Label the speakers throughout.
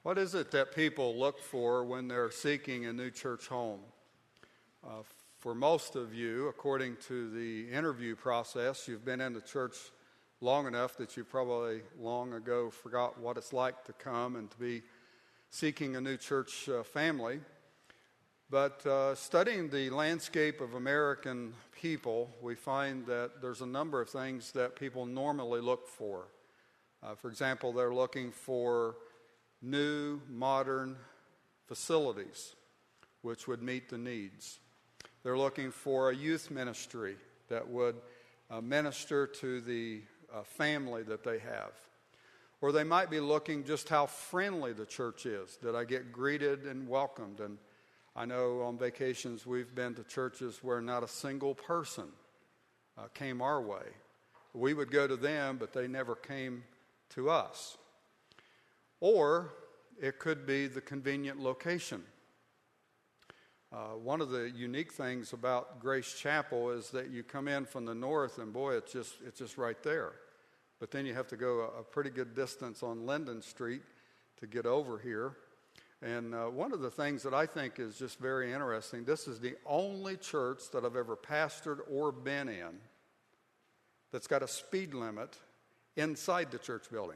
Speaker 1: What is it that people look for when they're seeking a new church home? For most of you, according to the interview process, you've been in the church long enough that you probably long ago forgot what it's like to come and to be seeking a new church family. But studying the landscape of American people, we find that there's a number of things that people normally look for. For example, they're looking for new, modern facilities, which would meet the needs. They're looking for a youth ministry that would minister to the family that they have. Or they might be looking just how friendly the church is. Did I get greeted and welcomed? And I know on vacations we've been to churches where not a single person came our way. We would go to them, but they never came to us. Or it could be the convenient location. One of the unique things about Grace Chapel is that you come in from the north and boy, it's just right there. But then you have to go a pretty good distance on Linden Street to get over here. And one of the things that I think is just very interesting, this is the only church that I've ever pastored or been in that's got a speed limit inside the church building.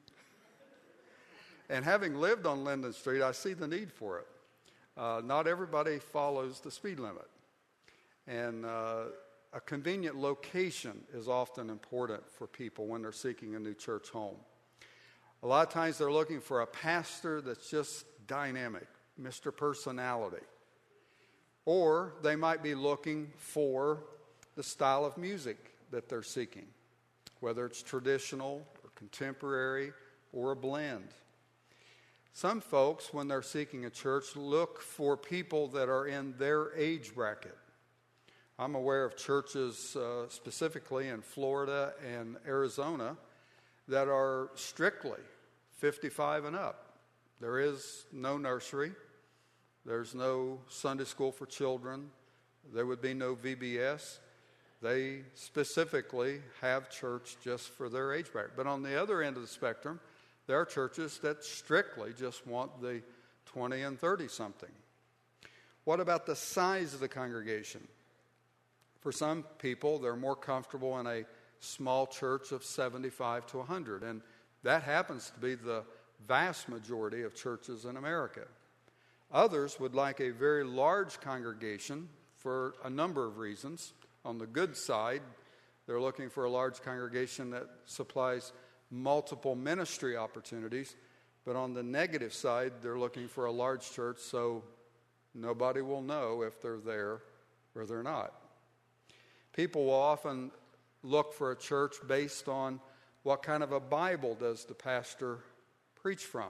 Speaker 1: And having lived on Linden Street, I see the need for it. Not everybody follows the speed limit. And a convenient location is often important for people when they're seeking a new church home. A lot of times they're looking for a pastor that's just dynamic, Mr. Personality. Or they might be looking for the style of music that they're seeking, whether it's traditional or contemporary or a blend. Some folks, when they're seeking a church, look for people that are in their age bracket. I'm aware of churches specifically in Florida and Arizona that are strictly 55 and up. There is no nursery. There's no Sunday school for children. There would be no VBS. They specifically have church just for their age bracket. But on the other end of the spectrum, there are churches that strictly just want the 20 and 30-something. What about the size of the congregation? For some people, they're more comfortable in a small church of 75 to 100, and that happens to be the vast majority of churches in America. Others would like a very large congregation for a number of reasons. On the good side, they're looking for a large congregation that supplies multiple ministry opportunities, but on the negative side, they're looking for a large church so nobody will know if they're there or they're not. People will often look for a church based on what kind of a Bible does the pastor preach from.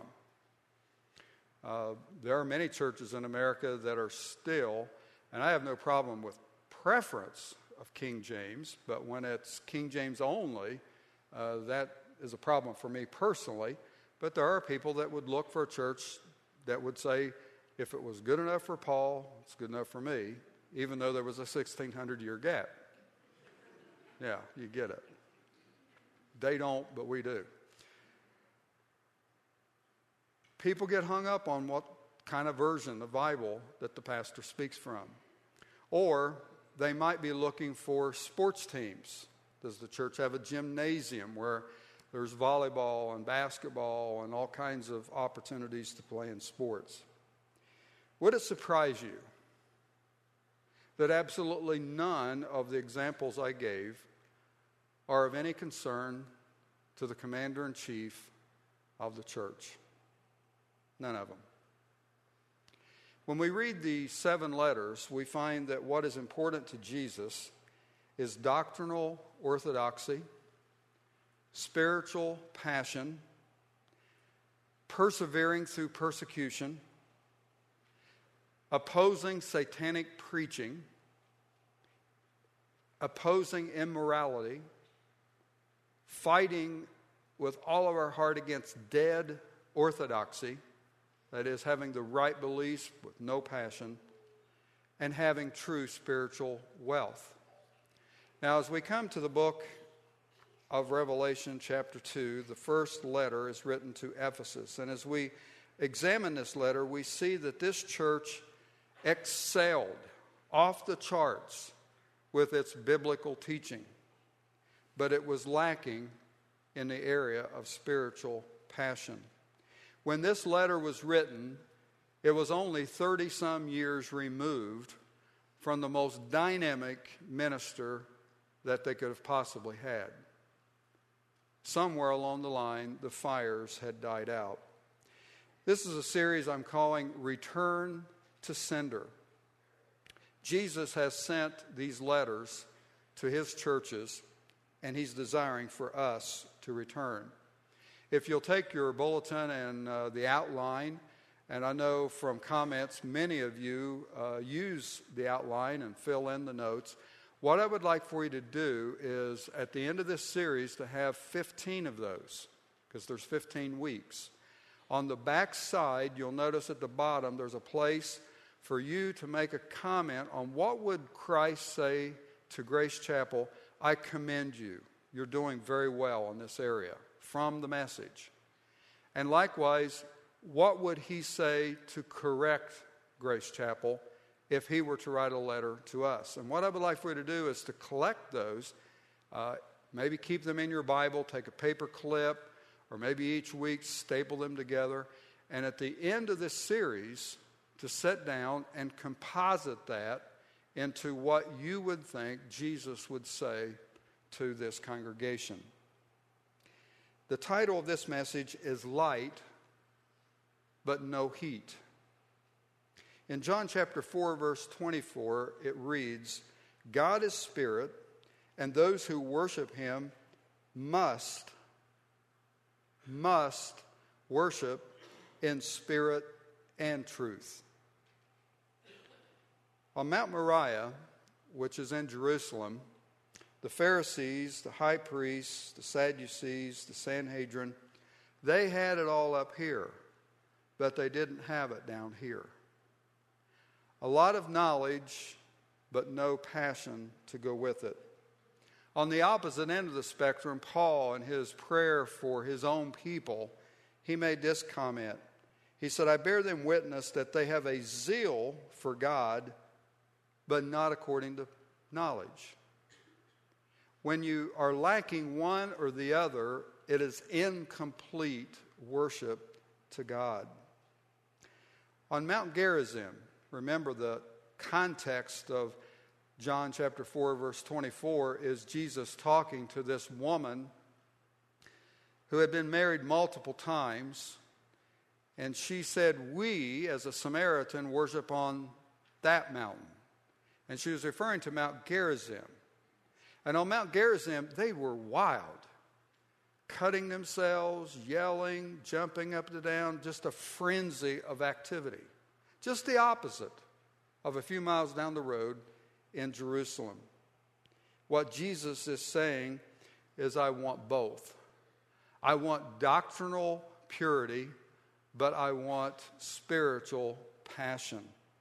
Speaker 1: There are many churches in America that are still, and I have no problem with preference of King James, but when it's King James only, that is a problem for me personally, but there are people that would look for a church that would say, if it was good enough for Paul, it's good enough for me, even though there was a 1,600-year gap. Yeah, you get it. They don't, but we do. People get hung up on what kind of version of Bible that the pastor speaks from. Or they might be looking for sports teams. Does the church have a gymnasium where there's volleyball and basketball and all kinds of opportunities to play in sports? Would it surprise you that absolutely none of the examples I gave are of any concern to the commander-in-chief of the church? None of them. When we read the 7 letters, we find that what is important to Jesus is doctrinal orthodoxy, spiritual passion, persevering through persecution, opposing satanic preaching, opposing immorality, fighting with all of our heart against dead orthodoxy, that is, having the right beliefs with no passion, and having true spiritual wealth. Now, as we come to the book of Revelation chapter 2, the first letter is written to Ephesus. And as we examine this letter, we see that this church excelled off the charts with its biblical teaching, but it was lacking in the area of spiritual passion. When this letter was written, it was only 30-some years removed from the most dynamic minister that they could have possibly had. Somewhere along the line, the fires had died out. This is a series I'm calling Return to Sender. Jesus has sent these letters to his churches, and he's desiring for us to return. If you'll take your bulletin and the outline, and I know from comments many of you use the outline and fill in the notes, what I would like for you to do is at the end of this series to have 15 of those, because there's 15 weeks. On the back side, you'll notice at the bottom there's a place for you to make a comment on what would Christ say to Grace Chapel. I commend you. You're doing very well in this area, from the message. And likewise, what would he say to correct Grace Chapel if he were to write a letter to us? And what I would like for you to do is to collect those, maybe keep them in your Bible, take a paper clip, or maybe each week staple them together, and at the end of this series, to sit down and composite that into what you would think Jesus would say to this congregation. The title of this message is Light, but No Heat. In John chapter 4, verse 24, it reads, God is spirit, and those who worship him must worship in spirit and truth. On Mount Moriah, which is in Jerusalem, the Pharisees, the high priests, the Sadducees, the Sanhedrin, they had it all up here, but they didn't have it down here. A lot of knowledge, but no passion to go with it. On the opposite end of the spectrum, Paul, in his prayer for his own people, he made this comment. He said, I bear them witness that they have a zeal for God, but not according to knowledge. When you are lacking one or the other, it is incomplete worship to God. On Mount Gerizim, remember the context of John chapter 4, verse 24, is Jesus talking to this woman who had been married multiple times, and she said, we, as a Samaritan, worship on that mountain. And she was referring to Mount Gerizim. And on Mount Gerizim, they were wild, cutting themselves, yelling, jumping up and down, just a frenzy of activity. Just the opposite of a few miles down the road in Jerusalem. What Jesus is saying is, I want both. I want doctrinal purity, but I want spiritual passion.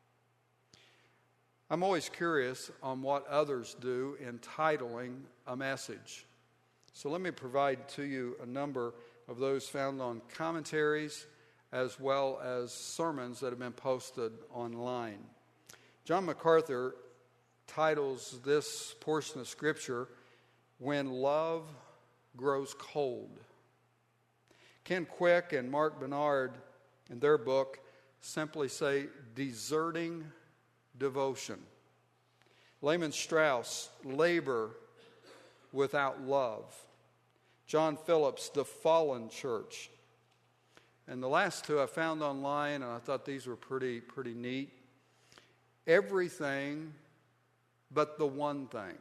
Speaker 1: I'm always curious on what others do in titling a message. So let me provide to you a number of those found on commentaries as well as sermons that have been posted online. John MacArthur titles this portion of Scripture, When Love Grows Cold. Ken Quick and Mark Bernard, in their book, simply say, Deserting Devotion. Lehman Strauss, Labor Without Love. John Phillips, The Fallen Church. And the last two I found online, and I thought these were pretty neat. Everything but the one thing.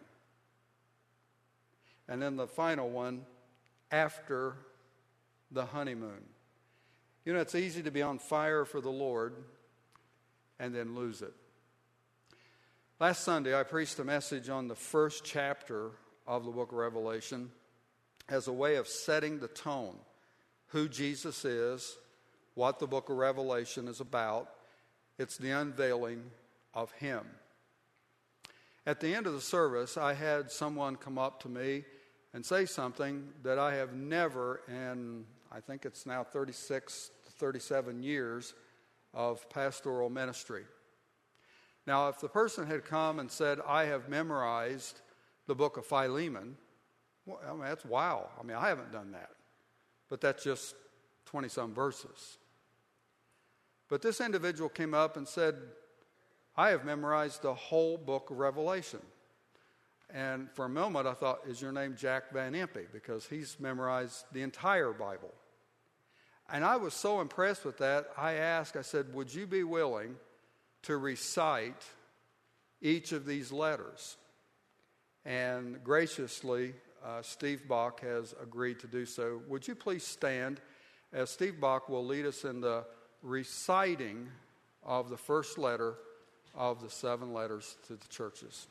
Speaker 1: And then the final one, After the Honeymoon. You know, it's easy to be on fire for the Lord and then lose it. Last Sunday, I preached a message on the first chapter of the book of Revelation as a way of setting the tone. Who Jesus is, what the book of Revelation is about. It's the unveiling of him. At the end of the service, I had someone come up to me and say something that I have never, and I think it's now 36 37 years of pastoral ministry. Now, if the person had come and said, I have memorized the book of Philemon, well, I mean, that's wow. I mean, I haven't done that. But that's just 20-some verses. But this individual came up and said, I have memorized the whole book of Revelation. And for a moment, I thought, is your name Jack Van Impe? Because he's memorized the entire Bible. And I was so impressed with that, I said, would you be willing to recite each of these letters? And graciously, Steve Bach has agreed to do so. Would you please stand as Steve Bach will lead us in the reciting of the first letter of the 7 letters to the churches.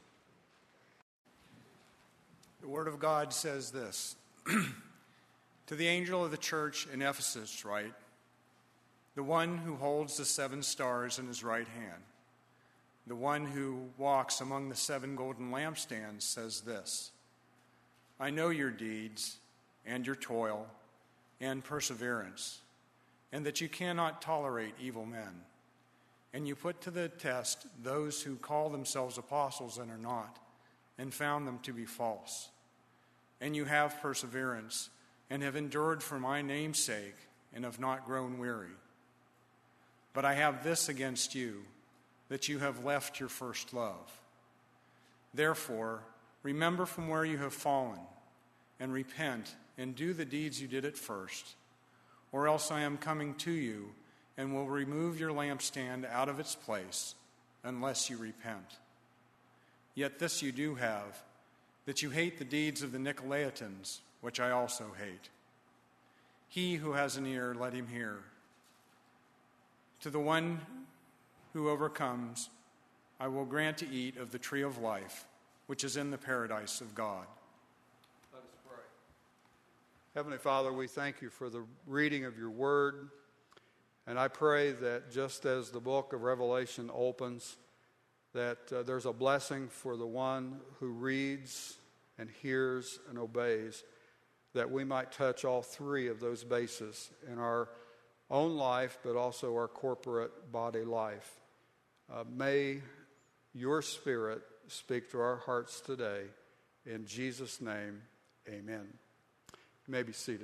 Speaker 2: The Word of God says this. To the angel of the church in Ephesus write, the one who holds the 7 stars in his right hand, the one who walks among the 7 golden lampstands says this, I know your deeds and your toil and perseverance, and that you cannot tolerate evil men. And you put to the test those who call themselves apostles and are not, and found them to be false. And you have perseverance, and have endured for my name's sake, and have not grown weary. But I have this against you, that you have left your first love. Therefore, remember from where you have fallen, and repent, and do the deeds you did at first, or else I am coming to you, and will remove your lampstand out of its place, unless you repent. Yet this you do have, that you hate the deeds of the Nicolaitans, which I also hate. He who has an ear, let him hear. To the one who overcomes, I will grant to eat of the tree of life, which is in the paradise of God.
Speaker 1: Let us pray. Heavenly Father, we thank you for the reading of your word. And I pray that just as the book of Revelation opens, that there's a blessing for the one who reads and hears and obeys, that we might touch all 3 of those bases in our own life, but also our corporate body life. May your Spirit speak to our hearts today. In Jesus' name, amen. You may be seated.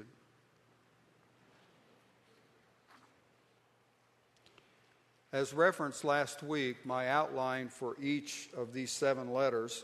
Speaker 1: As referenced last week, my outline for each of these 7 letters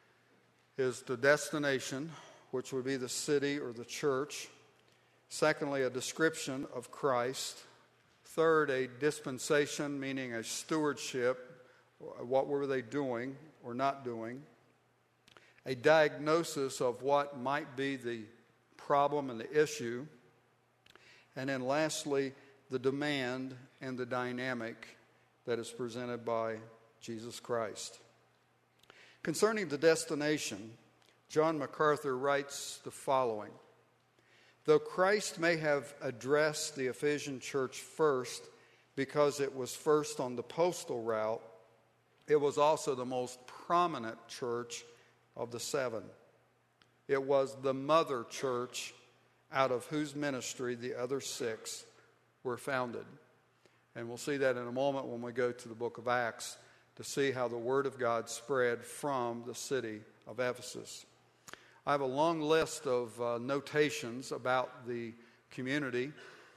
Speaker 1: is the destination, which would be the city or the church. Secondly, a description of Christ. Third, a dispensation, meaning a stewardship. What were they doing or not doing? A diagnosis of what might be the problem and the issue. And then lastly, the demand and the dynamic that is presented by Jesus Christ. Concerning the destination, John MacArthur writes the following. Though Christ may have addressed the Ephesian church first because it was first on the postal route, it was also the most prominent church of the 7. It was the mother church out of whose ministry the other 6 were founded. And we'll see that in a moment when we go to the book of Acts to see how the Word of God spread from the city of Ephesus. I have a long list of notations about the community.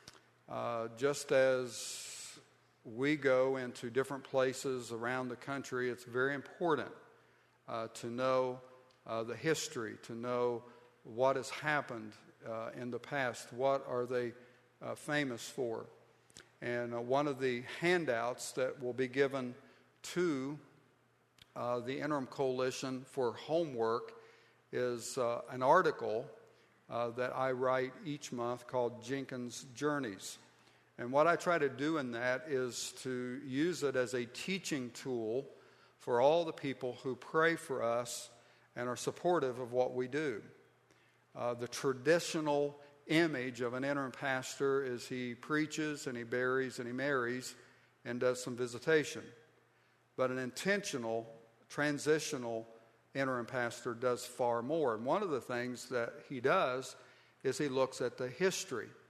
Speaker 1: Just as we go into different places around the country, it's very important to know the history, to know what has happened in the past. What are they famous for? And one of the handouts that will be given to the Interim Coalition for homework is an article that I write each month called Jenkins Journeys. And what I try to do in that is to use it as a teaching tool for all the people who pray for us and are supportive of what we do. The traditional image of an interim pastor is he preaches and he buries and he marries and does some visitation. But an intentional, transitional interim pastor does far more. And one of the things that he does is he looks at the history.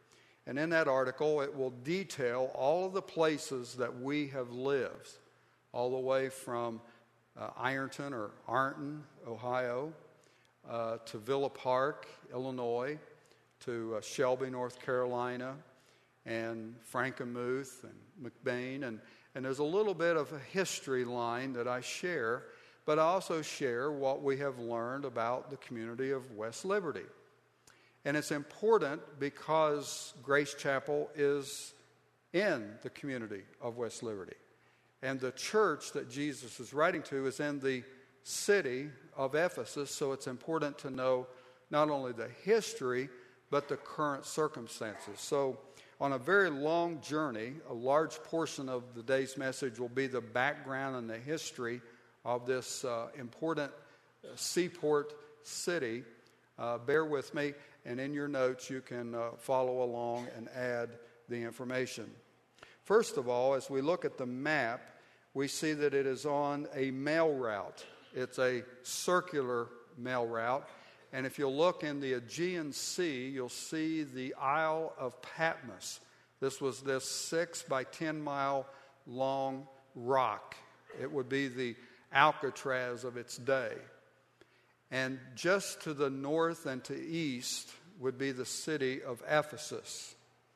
Speaker 1: And in that article, it will detail all of the places that we have lived, all the way from Ironton or Arnton, Ohio, to Villa Park, Illinois, to Shelby, North Carolina, and Frankenmuth and McBain. And there's a little bit of a history line that I share, but I also share what we have learned about the community of West Liberty. And it's important because Grace Chapel is in the community of West Liberty. And the church that Jesus is writing to is in the city of Ephesus, so it's important to know not only the history, but the current circumstances. So on a very long journey, a large portion of the day's message will be the background and the history of this important seaport city. Bear with me, and in your notes you can follow along and add the information. First of all, as we look at the map, we see that it is on a mail route. It's a circular mail route. And if you'll look in the Aegean Sea, you'll see the Isle of Patmos. This was this 6 by 10 mile long rock. It would be the Alcatraz of its day. And just to the north and to east would be the city of Ephesus.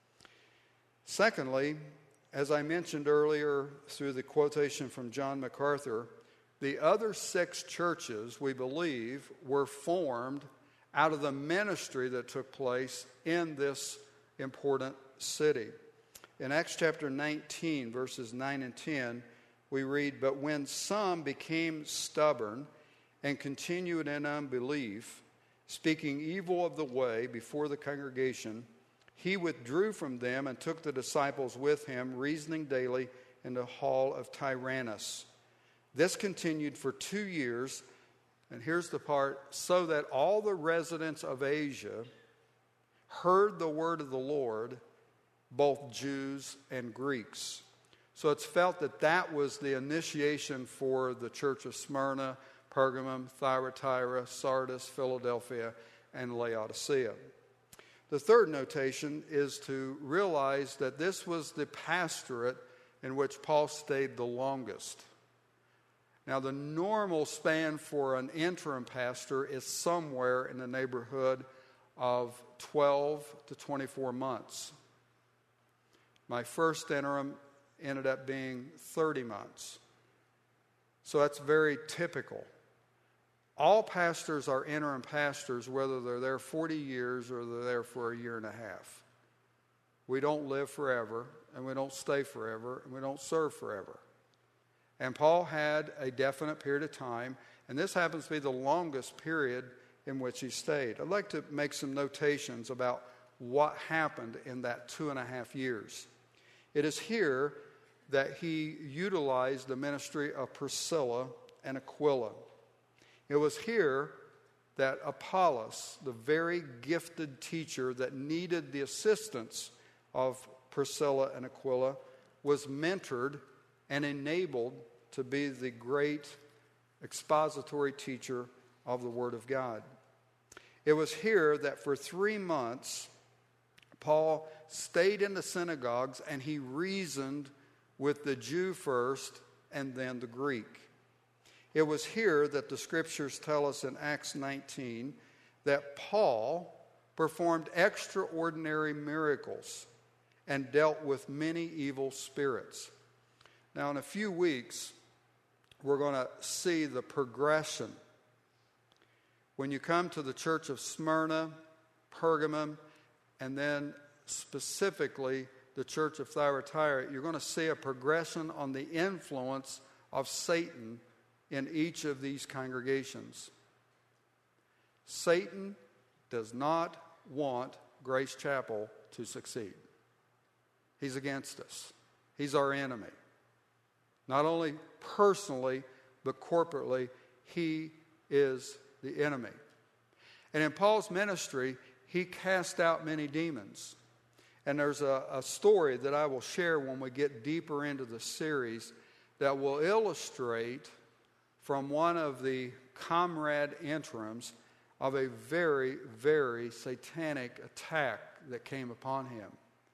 Speaker 1: Secondly, as I mentioned earlier through the quotation from John MacArthur, the other 6 churches, we believe, were formed out of the ministry that took place in this important city. In Acts chapter 19, verses 9 and 10, we read, "But when some became stubborn and continued in unbelief, speaking evil of the way before the congregation, he withdrew from them and took the disciples with him, reasoning daily in the hall of Tyrannus. This continued for 2 years, and here's the part, so that all the residents of Asia heard the word of the Lord, both Jews and Greeks." So it's felt that that was the initiation for the church of Smyrna, Pergamum, Thyatira, Sardis, Philadelphia, and Laodicea. The third notation is to realize that this was the pastorate in which Paul stayed the longest. Now, the normal span for an interim pastor is somewhere in the neighborhood of 12 to 24 months. My first interim ended up being 30 months. So that's very typical. All pastors are interim pastors, whether they're there 40 years or they're there for a year and a half. We don't live forever, and we don't stay forever, and we don't serve forever. And Paul had a definite period of time, and this happens to be the longest period in which he stayed. I'd like to make some notations about what happened in that 2.5 years. It is here that he utilized the ministry of Priscilla and Aquila. It was here that Apollos, the very gifted teacher that needed the assistance of Priscilla and Aquila, was mentored and enabled to be the great expository teacher of the Word of God. It was here that for 3 months, Paul stayed in the synagogues and he reasoned with the Jew first and then the Greek. It was here that the scriptures tell us in Acts 19 that Paul performed extraordinary miracles and dealt with many evil spirits. Now, in a few weeks, we're going to see the progression. When you come to the church of Smyrna, Pergamum, and then specifically the church of Thyatira, you're going to see a progression on the influence of Satan in each of these congregations. Satan does not want Grace Chapel to succeed. He's against us. He's our enemy. Not only personally, but corporately, he is the enemy. And in Paul's ministry, he cast out many demons. And there's a story that I will share when we get deeper into the series that will illustrate from one of the comrade interims of a very, very satanic attack that came upon him.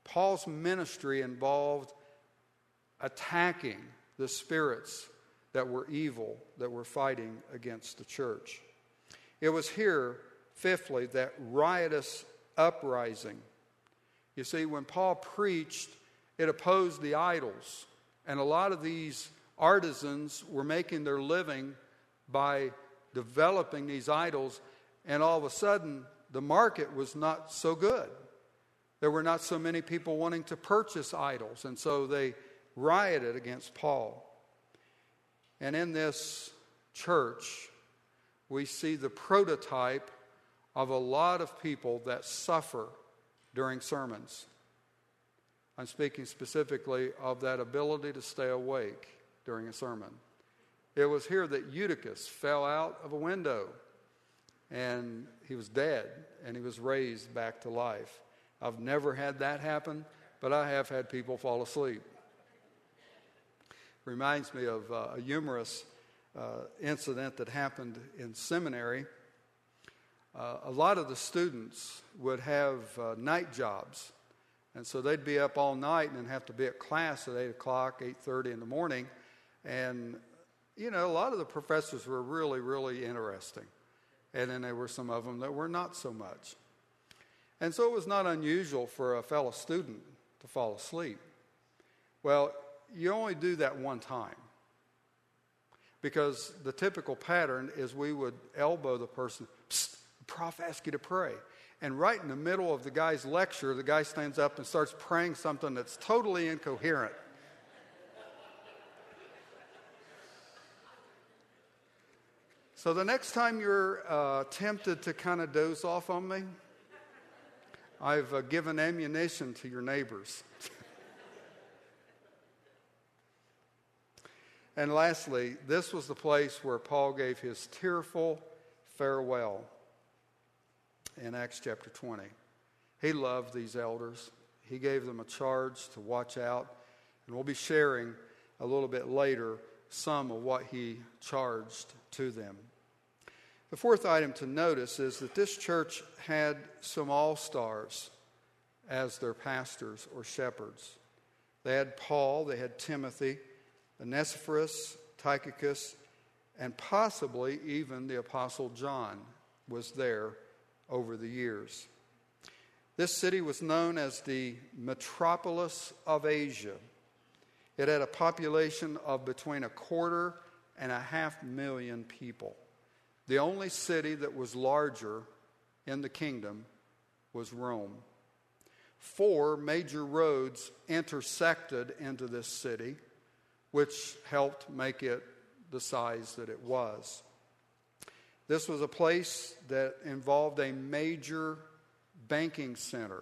Speaker 1: Paul's ministry involved attacking the spirits that were evil, that were fighting against the church. It was here, fifthly, that riotous uprising. You see, when Paul preached, it opposed the idols. And a lot of these artisans were making their living by developing these idols, and all of a sudden, the market was not so good. There were not so many people wanting to purchase idols, and so they rioted against Paul. And in this church, we see the prototype of a lot of people that suffer during sermons. I'm speaking specifically of that ability to stay awake during a sermon. It was here that Eutychus fell out of a window, and he was dead, and he was raised back to life. I've never had that happen, but I have had people fall asleep. Reminds me of a humorous incident that happened in seminary. A lot of the students would have night jobs, and so they'd be up all night and then have to be at class at 8 o'clock, 8:30 in the morning. And, you know, a lot of the professors were really, really interesting. And then there were some of them that were not so much. And so it was not unusual for a fellow student to fall asleep. Well, you only do that one time, because the typical pattern is we would elbow the person. Psst, the prof asked you to pray. And right in the middle of the guy's lecture, the guy stands up and starts praying something that's totally incoherent. So the next time you're tempted to kind of doze off on me, I've given ammunition to your neighbors. And lastly, this was the place where Paul gave his tearful farewell in Acts chapter 20. He loved these elders. He gave them a charge to watch out. And we'll be sharing a little bit later some of what he charged to them. The fourth item to notice is that this church had some all-stars as their pastors or shepherds. They had Paul, they had Timothy, Onesiphorus, Tychicus, and possibly even the Apostle John was there over the years. This city was known as the metropolis of Asia. It had a population of between 250,000 and 500,000 people. The only city that was larger in the kingdom was Rome. 4 major roads intersected into this city, which helped make it the size that it was. This was a place that involved a major banking center.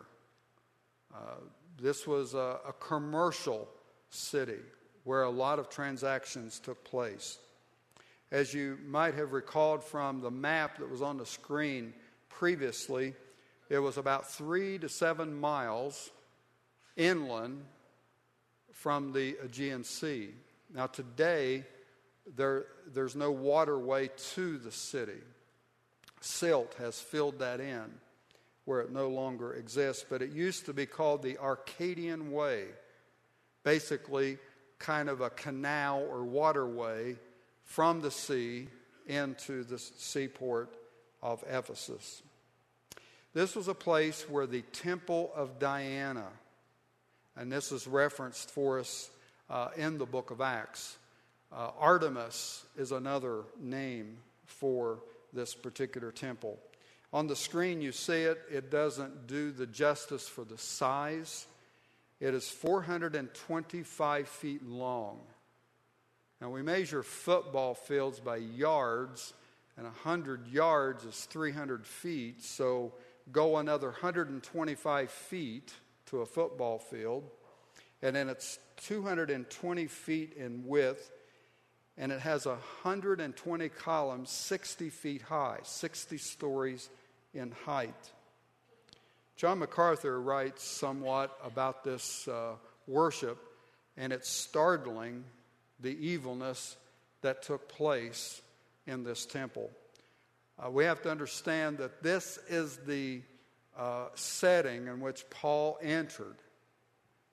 Speaker 1: This was a commercial city where a lot of transactions took place. As you might have recalled from the map that was on the screen previously, it was about 3 to 7 miles inland from the Aegean Sea. Now today, there's no waterway to the city. Silt has filled that in where it no longer exists, but it used to be called the Arcadian Way, basically kind of a canal or waterway from the sea into the seaport of Ephesus. This was a place where the Temple of Diana, and this is referenced for us in the book of Acts. Artemis is another name for this particular temple. On the screen you see it. It doesn't do the justice for the size. It is 425 feet long. Now we measure football fields by yards, and 100 yards is 300 feet, so go another 125 feet to a football field, and then it's 220 feet in width, and it has 120 columns, 60 feet high, 60 stories in height. John MacArthur writes somewhat about this worship, and it's startling, the evilness that took place in this temple. We have to understand that this is the setting in which Paul entered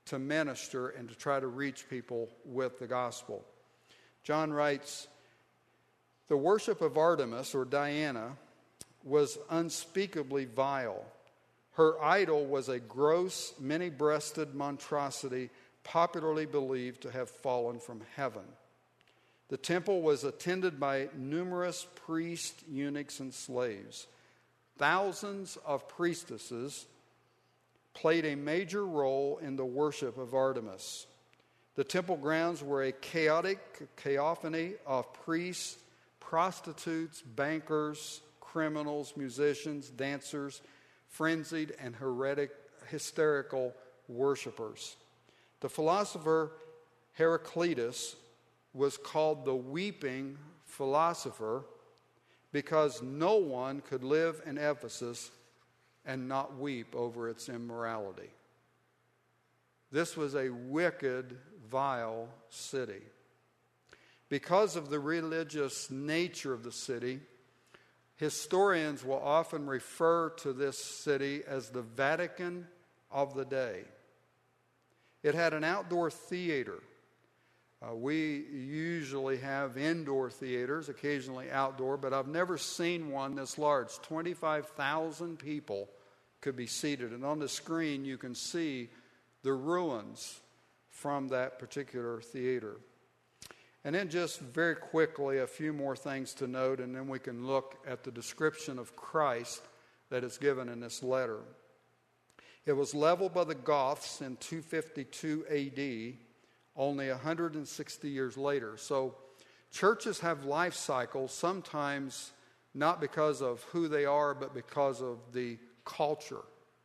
Speaker 1: to minister and to try to reach people with the gospel. John writes, "The worship of Artemis, or Diana, was unspeakably vile. Her idol was a gross, many-breasted monstrosity popularly believed to have fallen from heaven. The temple was attended by numerous priests, eunuchs, and slaves. Thousands of priestesses played a major role in the worship of Artemis. The temple grounds were a chaotic cacophony of priests, prostitutes, bankers, criminals, musicians, dancers, frenzied and hysterical worshipers. The philosopher Heraclitus was called the weeping philosopher because no one could live in Ephesus and not weep over its immorality." This was a wicked, vile city. Because of the religious nature of the city, historians will often refer to this city as the Vatican of the day. It had an outdoor theater. We usually have indoor theaters, occasionally outdoor, but I've never seen one this large. 25,000 people could be seated. And on the screen, you can see the ruins from that particular theater. And then just very quickly, a few more things to note, and then we can look at the description of Christ that is given in this letter. It was leveled by the Goths in 252 AD, only 160 years later. So churches have life cycles, sometimes not because of who they are, but because of the culture.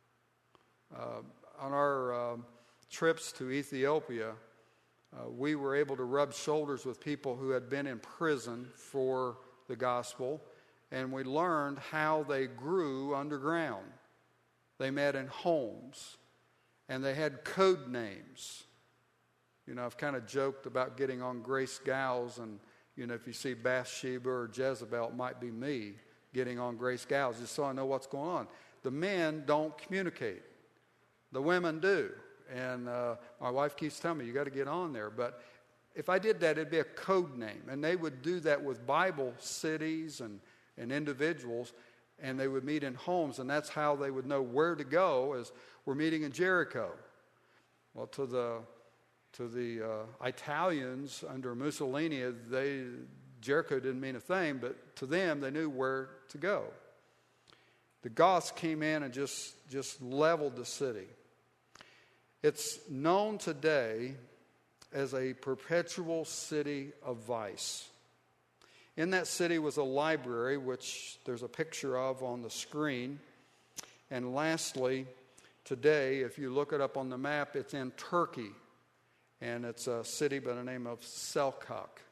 Speaker 1: On our trips to Ethiopia, we were able to rub shoulders with people who had been in prison for the gospel, and we learned how they grew underground. They met in homes, and they had code names. You know, I've kind of joked about getting on Grace Gals, and, you know, if you see Bathsheba or Jezebel, it might be me getting on Grace Gals, just so I know what's going on. The men don't communicate. The women do. And my wife keeps telling me, you got to get on there. But if I did that, it'd be a code name. And they would do that with Bible cities and individuals, and they would meet in homes, and that's how they would know where to go, as we're meeting in Jericho. Well, to the Italians under Mussolini, Jericho didn't mean a thing, but to them, they knew where to go. The Goths came in and just leveled the city. It's known today as a perpetual city of vice. In that city was a library, which there's a picture of on the screen. And lastly, today, if you look it up on the map, it's in Turkey. And it's a city by the name of Selçuk.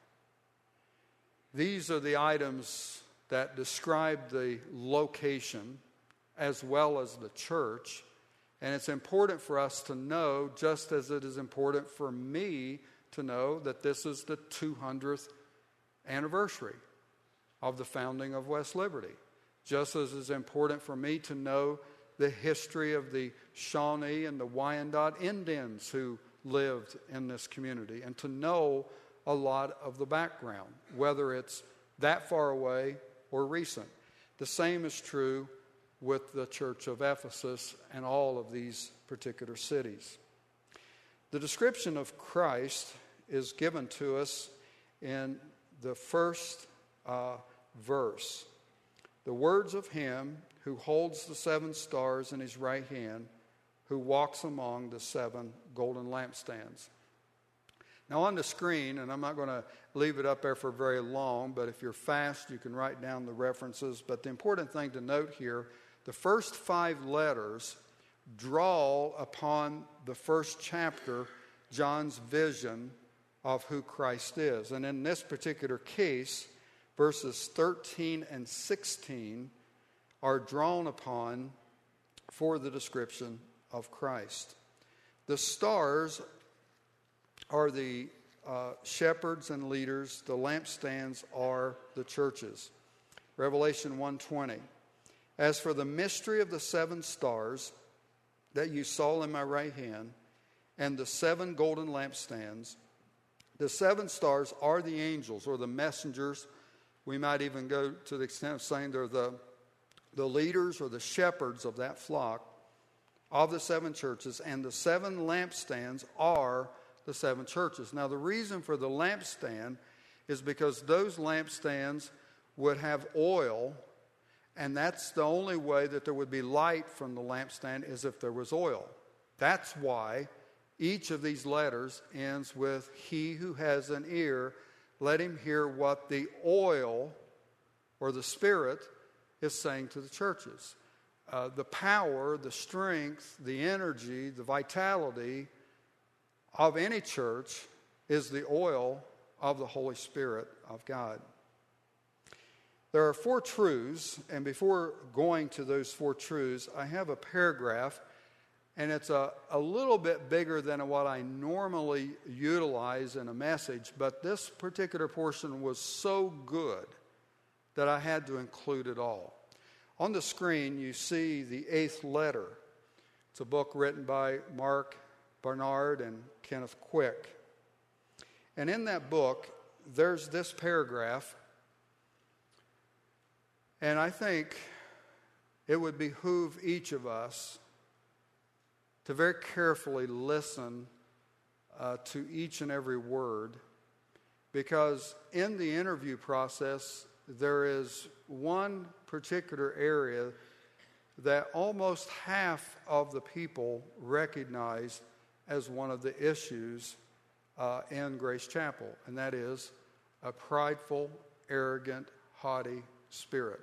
Speaker 1: These are the items that describe the location as well as the church. And it's important for us to know, just as it is important for me to know, that this is the 200th anniversary of the founding of West Liberty. Just as it's important for me to know the history of the Shawnee and the Wyandot Indians who lived in this community, and to know a lot of the background, whether it's that far away or recent. The same is true with the Church of Ephesus and all of these particular cities. The description of Christ is given to us in the first verse. The words of him who holds the 7 stars in his right hand, who walks among the 7 golden lampstands. Now on the screen, and I'm not going to leave it up there for very long, but if you're fast, you can write down the references. But the important thing to note here, the first 5 letters draw upon the first chapter, John's vision of who Christ is. And in this particular case, verses 13 and 16 are drawn upon for the description of Christ. The stars are the shepherds and leaders. The lampstands are the churches. Revelation 1:20. As for the mystery of the 7 stars that you saw in my right hand, and the 7 golden lampstands. The 7 stars are the angels or the messengers. We might even go to the extent of saying they're the leaders or the shepherds of that flock of the 7 churches, and the 7 lampstands are the 7 churches. Now, the reason for the lampstand is because those lampstands would have oil, and that's the only way that there would be light from the lampstand is if there was oil. That's why each of these letters ends with, "He who has an ear, let him hear what the oil or the Spirit is saying to the churches." The power, the strength, the energy, the vitality of any church is the oil of the Holy Spirit of God. There are 4 truths, and before going to those 4 truths, I have a paragraph, and it's a little bit bigger than what I normally utilize in a message, but this particular portion was so good that I had to include it all. On the screen, you see the 8th letter. It's a book written by Mark Barnard and Kenneth Quick. And in that book, there's this paragraph, and I think it would behoove each of us to very carefully listen to each and every word, because in the interview process, there is one particular area that almost half of the people recognize as one of the issues in Grace Chapel, and that is a prideful, arrogant, haughty spirit.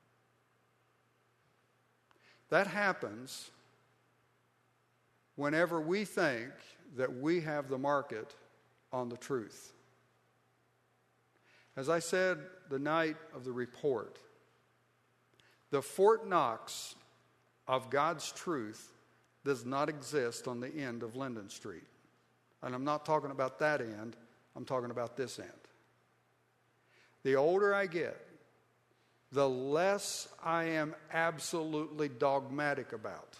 Speaker 1: That happens whenever we think that we have the market on the truth. As I said the night of the report, the Fort Knox of God's truth does not exist on the end of Linden Street. And I'm not talking about that end, I'm talking about this end. The older I get, the less I am absolutely dogmatic about.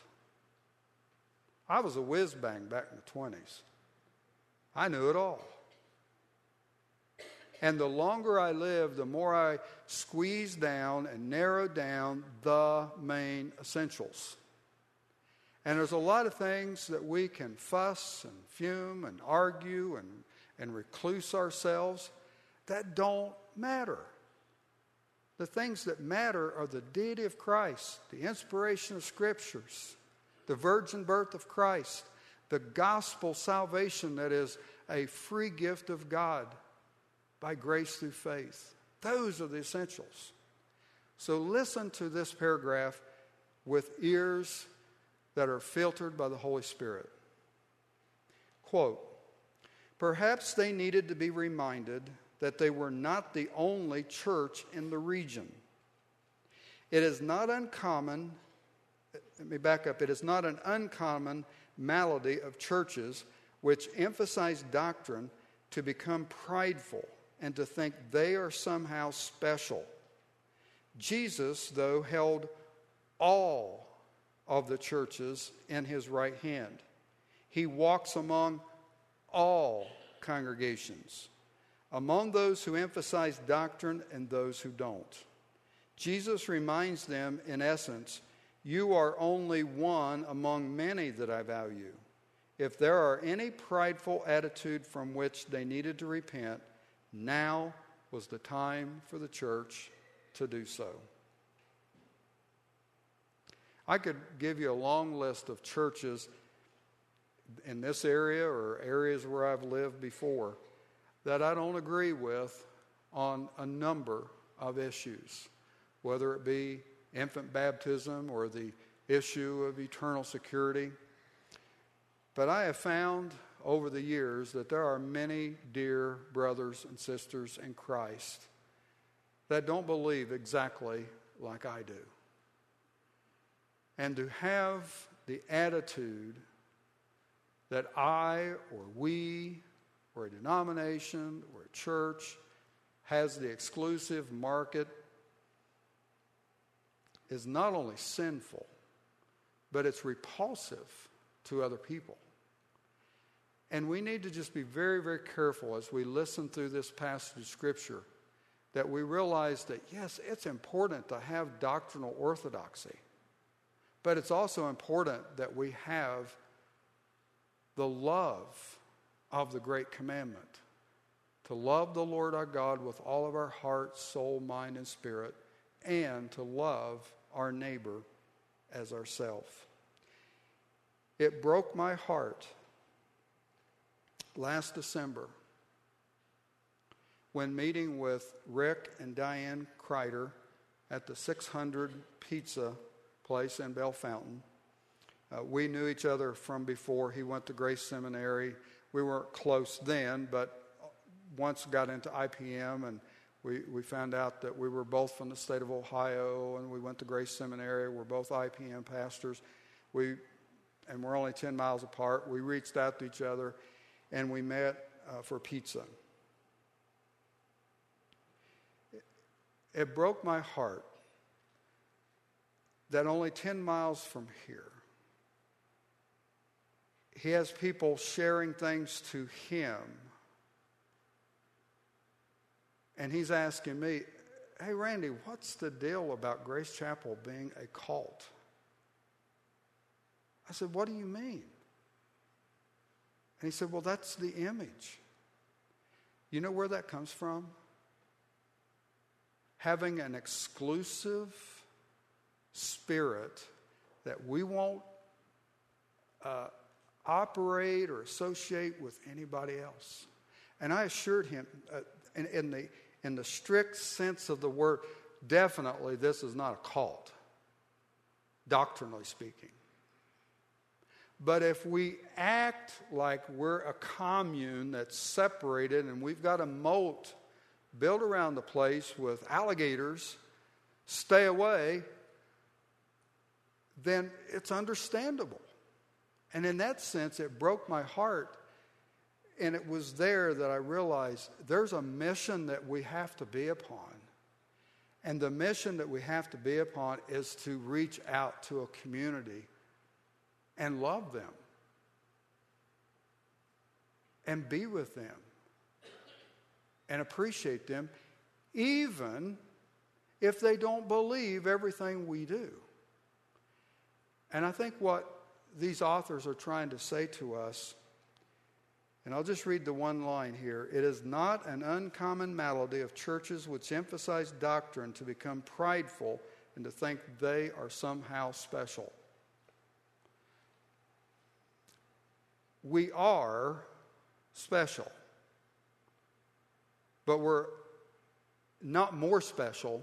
Speaker 1: I was a whiz-bang back in the 20s. I knew it all. And the longer I live, the more I squeeze down and narrow down the main essentials. And there's a lot of things that we can fuss and fume and argue and recluse ourselves that don't matter. The things that matter are the deity of Christ, the inspiration of Scriptures, the virgin birth of Christ, the gospel salvation that is a free gift of God by grace through faith. Those are the essentials. So listen to this paragraph with ears that are filtered by the Holy Spirit. Quote, "Perhaps they needed to be reminded that they were not the only church in the region. It is not uncommon, let me back up, it is not an uncommon malady of churches which emphasize doctrine to become prideful and to think they are somehow special. Jesus, though, held all of the churches in his right hand. He walks among all congregations, among those who emphasize doctrine and those who don't. Jesus reminds them, in essence, you are only one among many that I value. If there are any prideful attitude from which they needed to repent, now was the time for the church to do so." I could give you a long list of churches in this area or areas where I've lived before that I don't agree with on a number of issues, whether it be infant baptism or the issue of eternal security. But I have found over the years that there are many dear brothers and sisters in Christ that don't believe exactly like I do. And to have the attitude that I or we or a denomination or a church has the exclusive market is not only sinful, but it's repulsive to other people. And we need to just be very, very careful as we listen through this passage of Scripture that we realize that, yes, it's important to have doctrinal orthodoxy, but it's also important that we have the love of the great commandment, to love the Lord our God with all of our heart, soul, mind, and spirit, and to love our neighbor as ourselves. It broke my heart last December when meeting with Rick and Diane Kreider at the 600 Pizza place in Bell Fountain. We knew each other from before. He went to Grace Seminary. We weren't close then, but once got into IPM, and we found out that we were both from the state of Ohio, and we went to Grace Seminary. We're both IPM pastors. We're only 10 miles apart. We reached out to each other, and we met for pizza. It broke my heart that only 10 miles from here, he has people sharing things to him. And he's asking me, hey, Randy, what's the deal about Grace Chapel being a cult? I said, what do you mean? And he said, well, that's the image. You know where that comes from? Having an exclusive spirit that we won't operate or associate with anybody else. And I assured him, in the strict sense of the word, definitely this is not a cult, doctrinally speaking. But if we act like we're a commune that's separated and we've got a moat built around the place with alligators, stay away, then it's understandable. And in that sense, it broke my heart. And it was there that I realized there's a mission that we have to be upon. And the mission that we have to be upon is to reach out to a community and love them and be with them and appreciate them, even if they don't believe everything we do. And I think what these authors are trying to say to us, and I'll just read the one line here. It is not an uncommon malady of churches which emphasize doctrine to become prideful and to think they are somehow special. We are special, but we're not more special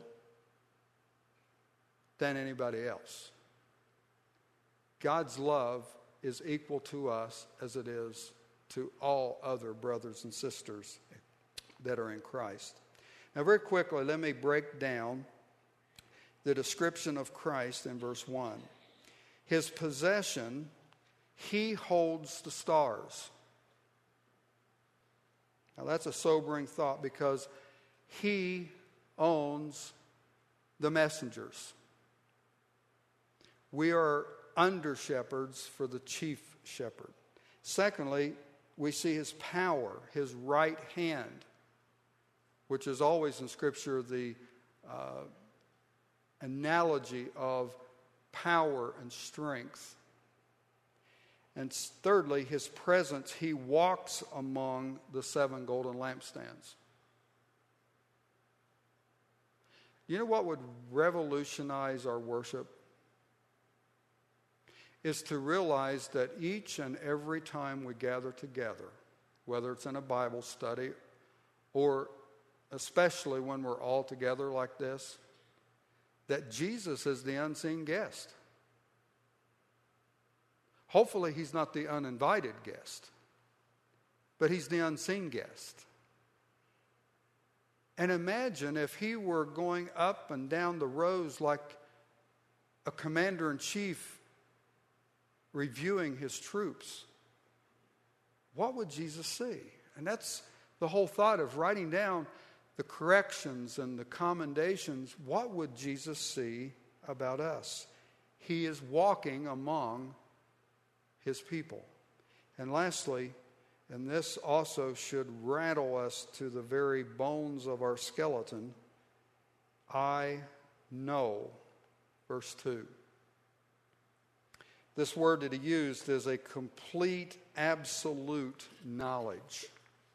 Speaker 1: than anybody else. God's love is equal to us as it is to all other brothers and sisters that are in Christ. Now, very quickly, let me break down the description of Christ in verse 1. His possession, he holds the stars. Now, that's a sobering thought because he owns the messengers. We are under shepherds for the chief shepherd. Secondly, we see his power, his right hand, which is always in Scripture the analogy of power and strength. And thirdly, his presence, he walks among the 7 golden lampstands. You know what would revolutionize our worship? Is to realize that each and every time we gather together, whether it's in a Bible study or especially when we're all together like this, that Jesus is the unseen guest. Hopefully he's not the uninvited guest, but he's the unseen guest. And imagine if he were going up and down the rows like a commander-in-chief reviewing his troops. What would Jesus see? And that's the whole thought of writing down the corrections and the commendations. What would Jesus see about us? He is walking among his people. And lastly, And this also should rattle us to the very bones of our skeleton. I know. Verse 2. This word that he used is a complete, absolute knowledge.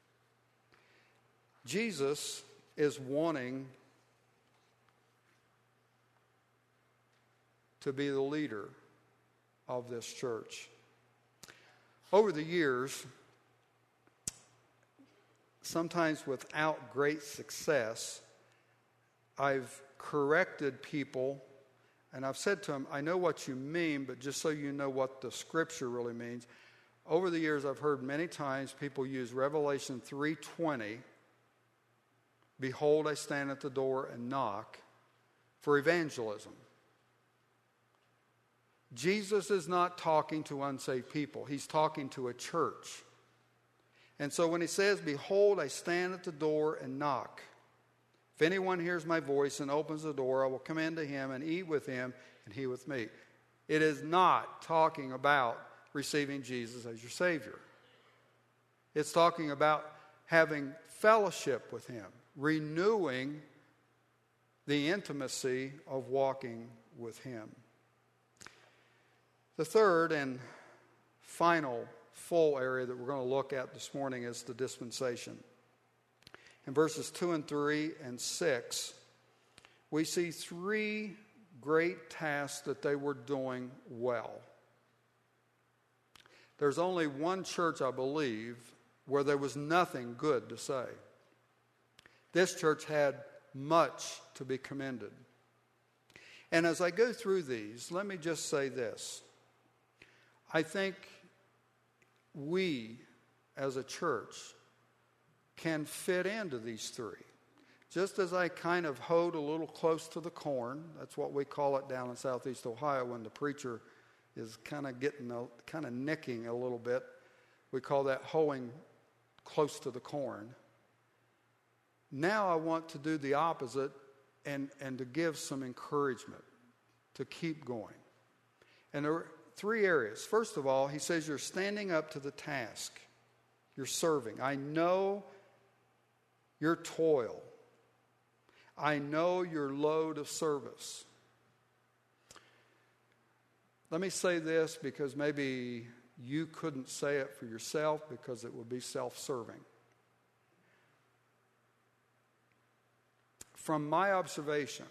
Speaker 1: Jesus is wanting to be the leader of this church. Over the years, sometimes without great success, I've corrected people, and I've said to them, I know what you mean, but just so you know what the scripture really means. Over the years, I've heard many times people use Revelation 3:20, behold, I stand at the door and knock, for evangelism. Jesus is not talking to unsaved people. He's talking to a church. And so when he says, behold, I stand at the door and knock. If anyone hears my voice and opens the door, I will come into him and eat with him and he with me. It is not talking about receiving Jesus as your Savior. It's talking about having fellowship with him, renewing the intimacy of walking with him. The third and final full area that we're going to look at this morning is the dispensation. In verses 2 and 3 and 6, we see three great tasks that they were doing well. There's only one church, I believe, where there was nothing good to say. This church had much to be commended. And as I go through these, let me just say this. I think we, as a church, can fit into these three. Just as I kind of hoed a little close to the corn, that's what we call it down in Southeast Ohio when the preacher is kind of nicking a little bit. We call that hoeing close to the corn. Now I want to do the opposite and to give some encouragement to keep going. And there are three areas. First of all, he says you're standing up to the task. You're serving. I know your toil. I know your load of service. Let me say this because maybe you couldn't say it for yourself because it would be self-serving. From my observation,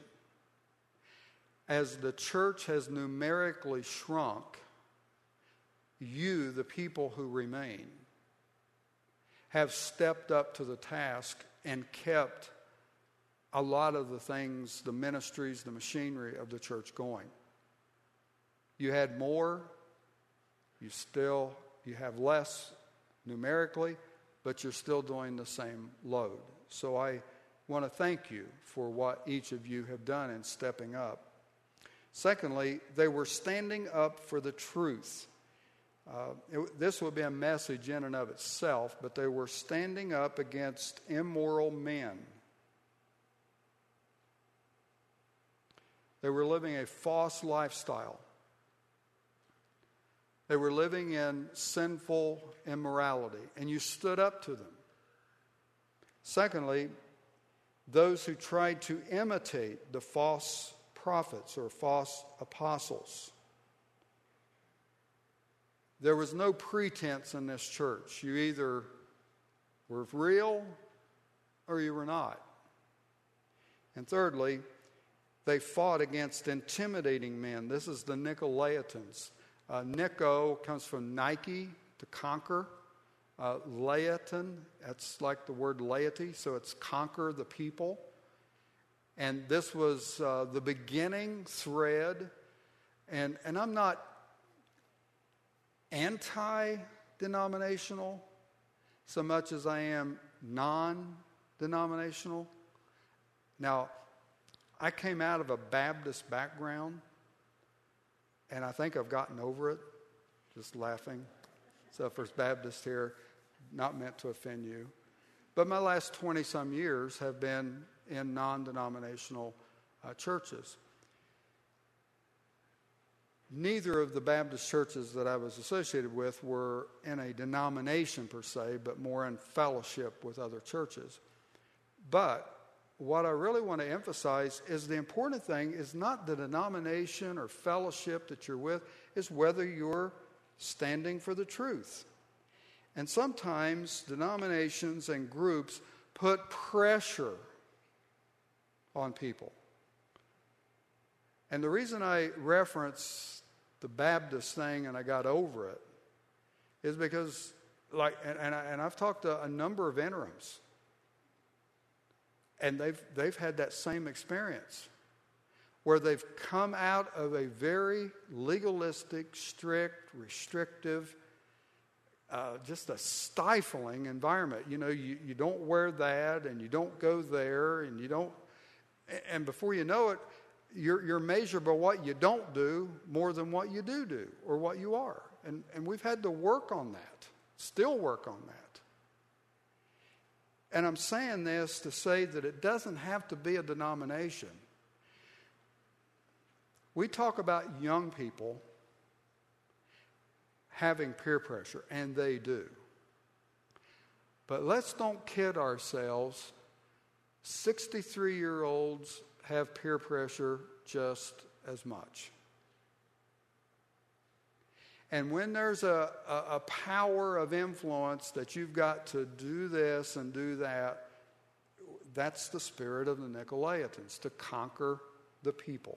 Speaker 1: as the church has numerically shrunk, you, the people who remain, have stepped up to the task and kept a lot of the things, the ministries, the machinery of the church going. You had more, you have less numerically, but you're still doing the same load. So I want to thank you for what each of you have done in stepping up. Secondly, they were standing up for the truth. This would be a message in and of itself, but they were standing up against immoral men. They were living a false lifestyle. They were living in sinful immorality, and you stood up to them. Secondly, those who tried to imitate the false prophets or false apostles. There was no pretense in this church. You either were real or you were not. And thirdly, they fought against intimidating men. This is the Nicolaitans. Nico comes from Nike, to conquer. Laotin, that's like the word laity, so it's conquer the people. And this was the beginning thread. And I'm not anti-denominational so much as I am non-denominational. Now, I came out of a Baptist background, and I think I've gotten over it, just laughing. So if there's Baptists here, not meant to offend you. But my last 20-some years have been in non-denominational churches. neither of the Baptist churches that I was associated with were in a denomination per se, but more in fellowship with other churches. But what I really want to emphasize is the important thing is not the denomination or fellowship that you're with, is whether you're standing for the truth. And sometimes denominations and groups put pressure on people. And the reason I reference the Baptist thing and I got over it is because, and I've talked to a number of interims, and they've had that same experience where they've come out of a very legalistic, strict, restrictive, just a stifling environment. You know, you don't wear that, and you don't go there, and you don't, and before you know it, you're measured by what you don't do more than what you do, or what you are. And we've had to work on that, still work on that. And I'm saying this to say that it doesn't have to be a denomination. We talk about young people having peer pressure, and they do. But let's don't kid ourselves. 63-year-olds have peer pressure just as much. And when there's a power of influence that you've got to do this and do that, that's the spirit of the Nicolaitans, to conquer the people.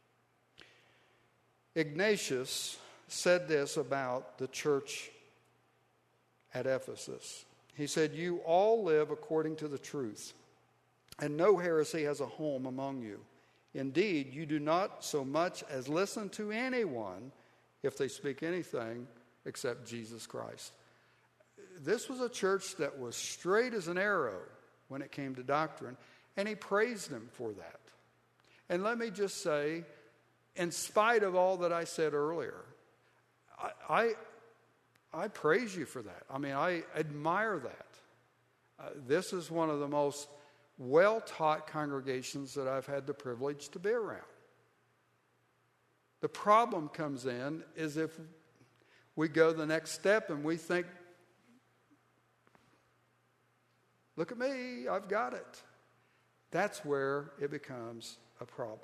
Speaker 1: Ignatius said this about the church at Ephesus. He said, "You all live according to the truth, and no heresy has a home among you. Indeed, you do not so much as listen to anyone if they speak anything except Jesus Christ." This was a church that was straight as an arrow when it came to doctrine, and he praised them for that. And let me just say, in spite of all that I said earlier, I praise you for that. I mean, I admire that. This is one of the most well-taught congregations that I've had the privilege to be around. The problem comes in is if we go the next step and we think, look at me, I've got it. That's where it becomes a problem.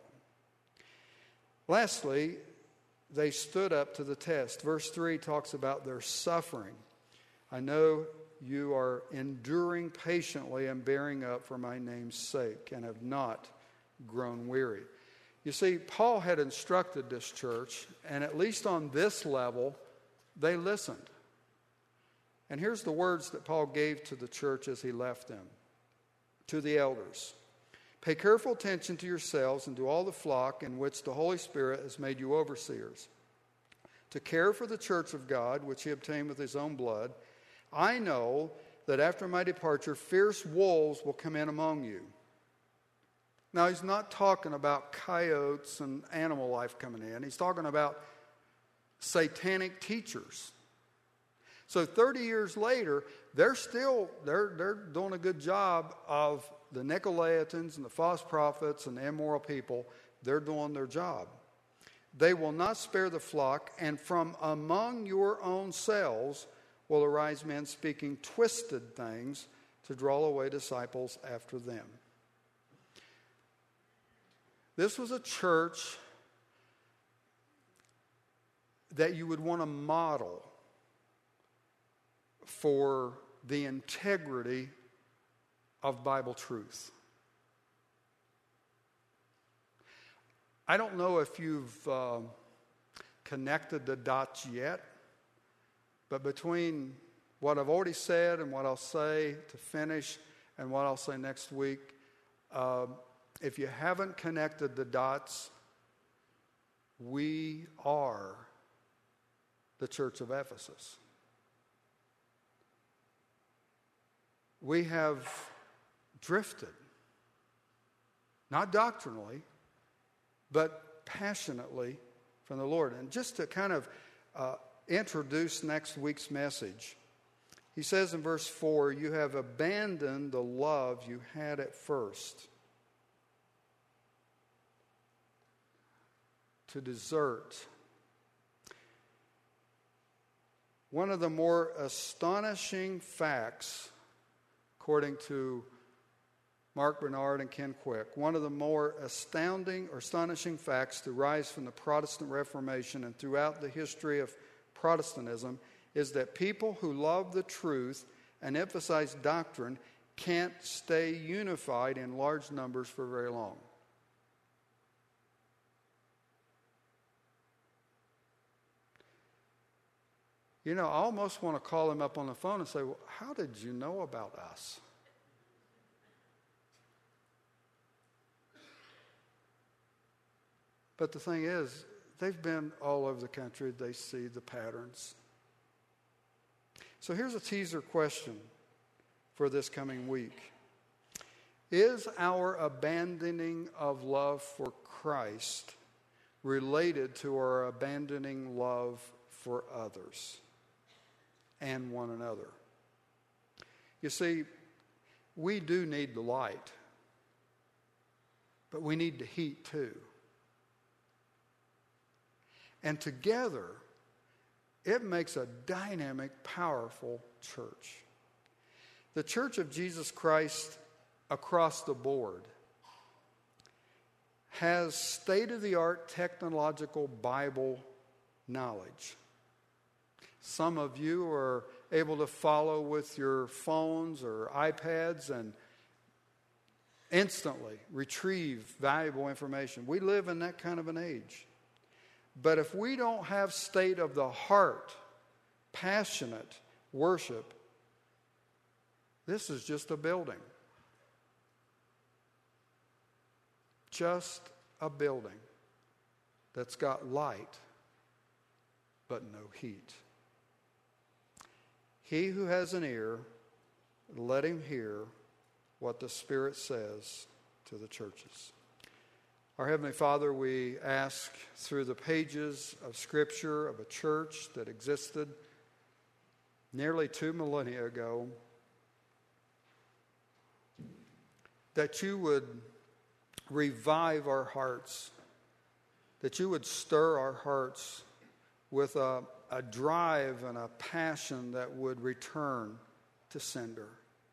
Speaker 1: Lastly, they stood up to the test. Verse 3 talks about their suffering. I know you are enduring patiently and bearing up for my name's sake and have not grown weary. You see, Paul had instructed this church, and at least on this level, they listened. And here's the words that Paul gave to the church as he left them. To the elders, pay careful attention to yourselves and to all the flock in which the Holy Spirit has made you overseers, to care for the church of God, which he obtained with his own blood. I know that after my departure, fierce wolves will come in among you. Now, he's not talking about coyotes and animal life coming in. He's talking about satanic teachers. So 30 years later, they're doing a good job of the Nicolaitans and the false prophets and the immoral people. They're doing their job. They will not spare the flock, and from among your own selves will arise men speaking twisted things to draw away disciples after them. This was a church that you would want to model for the integrity of Bible truth. I don't know if you've connected the dots yet, but between what I've already said and what I'll say to finish and what I'll say next week, if you haven't connected the dots, we are the church of Ephesus. We have drifted, not doctrinally, but passionately from the Lord. And just to kind of introduce next week's message, he says in verse 4, you have abandoned the love you had at first. To desert one of the more astonishing facts, according to Mark Bernard and Ken Quick, one of the more astounding or astonishing facts to rise from the Protestant Reformation and throughout the history of Protestantism is that people who love the truth and emphasize doctrine can't stay unified in large numbers for very long. You know, I almost want to call him up on the phone and say, well, how did you know about us? But the thing is, they've been all over the country. They see the patterns. So here's a teaser question for this coming week. Is our abandoning of love for Christ related to our abandoning love for others and one another? You see, we do need the light, but we need the heat too. And together, it makes a dynamic, powerful church. The Church of Jesus Christ across the board has state-of-the-art technological Bible knowledge. Some of you are able to follow with your phones or iPads and instantly retrieve valuable information. We live in that kind of an age. But if we don't have state of the heart, passionate worship, this is just a building. Just a building that's got light, but no heat. He who has an ear, let him hear what the Spirit says to the churches. Our Heavenly Father, we ask through the pages of Scripture of a church that existed nearly 2 millennia ago, that you would revive our hearts, that you would stir our hearts with a drive and a passion that would return to sender.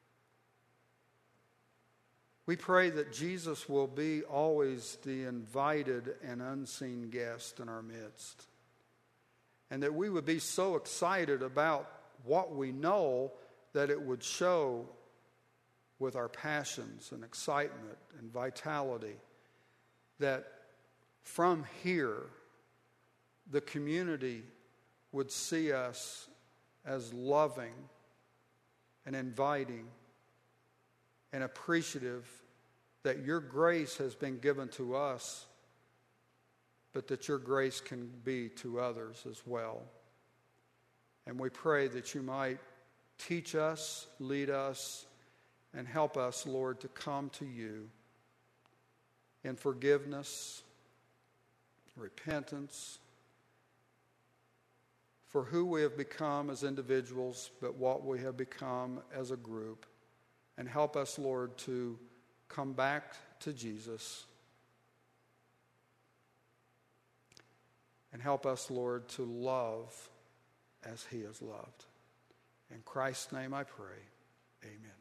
Speaker 1: We pray that Jesus will be always the invited and unseen guest in our midst. And that we would be so excited about what we know that it would show with our passions and excitement and vitality. That from here, the community would see us as loving and inviting and appreciative that your grace has been given to us, but that your grace can be to others as well. And we pray that you might teach us, lead us, and help us, Lord, to come to you in forgiveness, repentance, for who we have become as individuals, but what we have become as a group. And help us, Lord, to come back to Jesus. And help us, Lord, to love as he has loved. In Christ's name I pray. Amen.